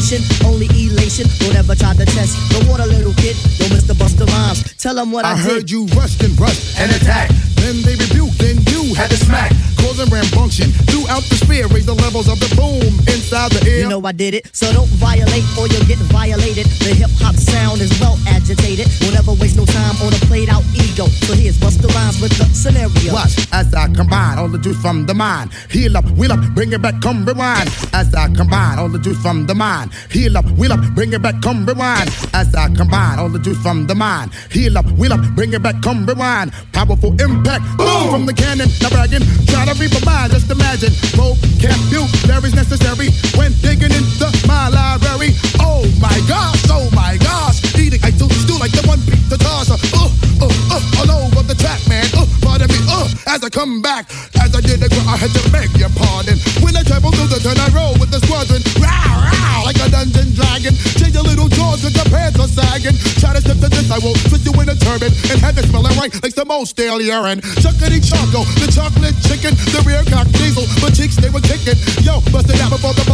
station, only elation. Don't ever try to test the water, little kid. Yo, Mr. Busta Rhymes, tell them what I did. I heard you rushed and attacked. Then they rebuked, then you had to smack. Causing rambunction throughout the sphere. Raise the levels of the boom inside the ear. You know I did it, so don't violate or you'll get violated. The hip-hop sound is well agitated. We'll never waste no time on a played-out ego. So here's Busta Rhymes with the scenario. Watch as I combine all the juice from the mind. Heal up, wheel up, bring it back, come rewind. As I combine all the juice from the mind. Heal up, wheel up, bring it back, come rewind. As I combine all the juice from the mind. Heal up, wheel up, bring it back, come rewind. Powerful impact, boom from the cannon. Now bragging, try to reap a mind, just imagine. Vocabulary's necessary when digging into my library. Oh my gosh, eating I do like the one beat the toss. All over the track, man. Pardon me, as I come back, as I did I had to beg your pardon. When I travel through the turn, I roll with the squadron. Row, like a dungeon dragon. Change your little jaws with your pants are sagging. Try to step to this, I will twist you in a turban and have it smelling right like some old stale urine. Chuckity choco, the chocolate chicken, the rear cock diesel, but cheeks they were kicking. Yo, bust it out before the